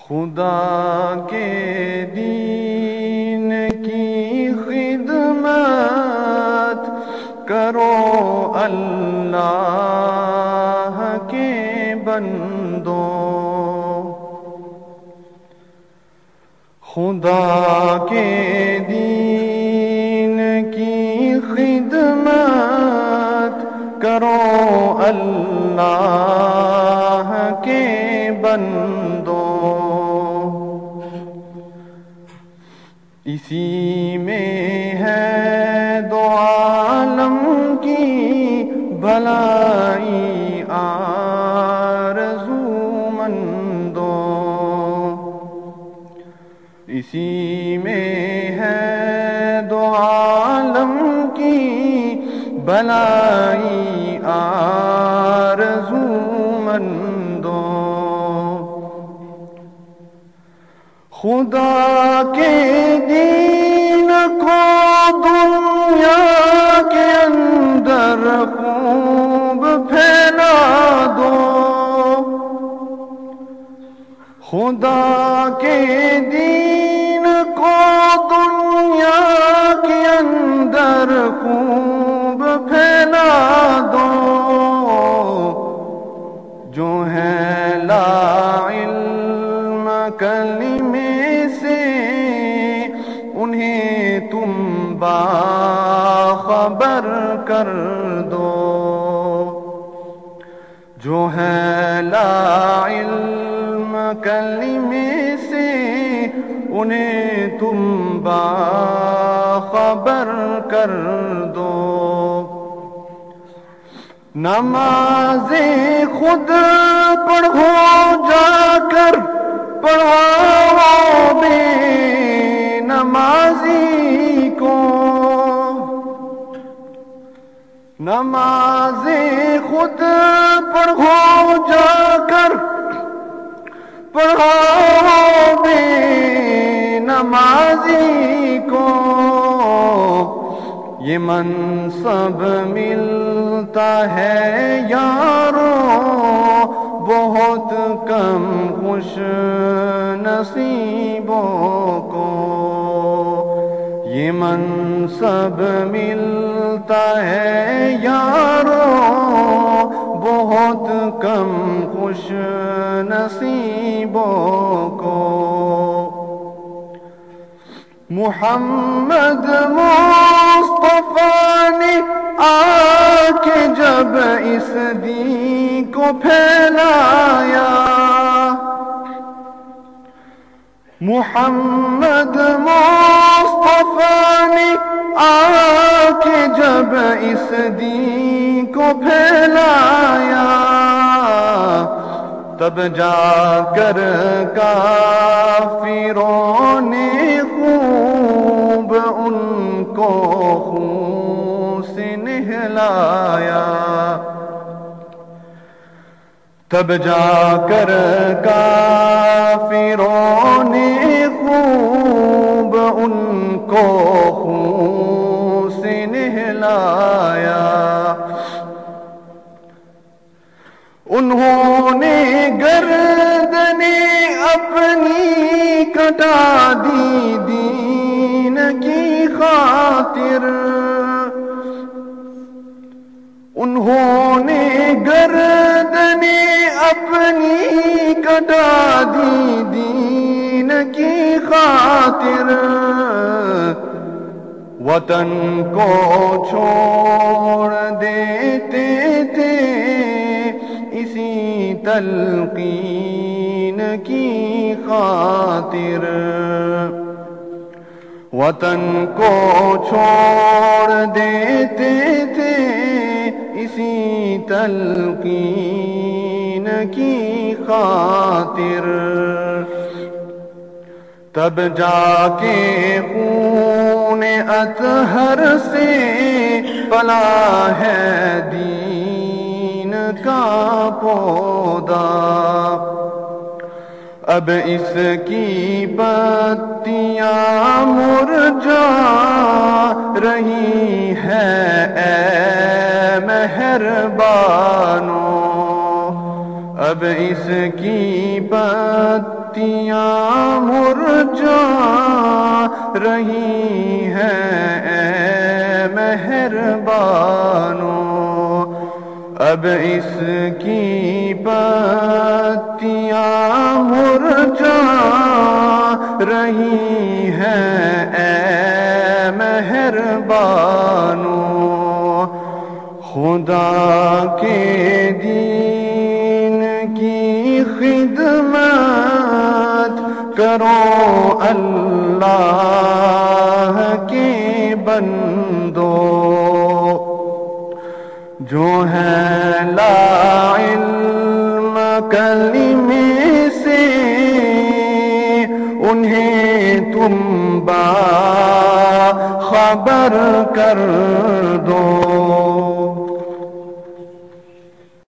خدا کے دین کی خدمت کرو اللہ کے بندوں، خدا کے دین کی خدمت کرو اللہ کے بندوں، اسی میں ہے دو عالم کی بھلائی آرزو مندوں، اسی میں ہے دو عالم کی بھلائی آرزو مندوں، خدا کے دین کو دنیا کے اندر خوب پھیلا دو، خدا کے دین کو دنیا کے اندر خوب پھیلا دو، جو ہے لا علم کلمے سے انہیں تم باخبر کر دو، جو ہے لا علم کلمے سے انہیں تم باخبر کر دو، نمازیں خود پڑھو جا کر پڑھاؤ بے نمازی کو، نمازیں خود پڑھو جا کر پڑھاؤ بے نمازی کو، یہ منصب ملتا ہے یارو بہت کم خوش نصیبوں کو، یہ منصب ملتا ہے یارو بہت کم خوش نصیبوں کو، محمد مصطفیٰ نے آ کے جب اس دین کو پھیلایا، محمد مصطفیٰ نے آ کے جب اس دین کو پھیلایا، تب جا کر کافروں نے خوب ان کو خون سے نہلایا، تب جا کر کافروں نے خوب ان کو خون سے نہلایا، انہوں نے گردنیں اپنی کٹا دی دین کی خاطر، انہوں نے گردنیں اپنی کٹا دی دین کی خاطر، وطن کو چھوڑ دیتے تھے اسی تلقین کی خاطر، وطن کو چھوڑ دیتے تھے اسی تلقین کی خاطر، تب جا کے خون اطہر سے پلا ہے دین کا پودا، اب اس کی پتیاں مرجھا رہی ہے اے مہربانو، اب اس کی پتیاں بتیاں مرجھا رہی ہیں اے مہربانو، اب اس کی پتیاں مرجھا رہی ہیں اے مہربانو، خدا کے دین کی خدمت کرو اللہ کے بندو، جو ہے لا علم کلمے سے انہیں تم باخبر کر دو۔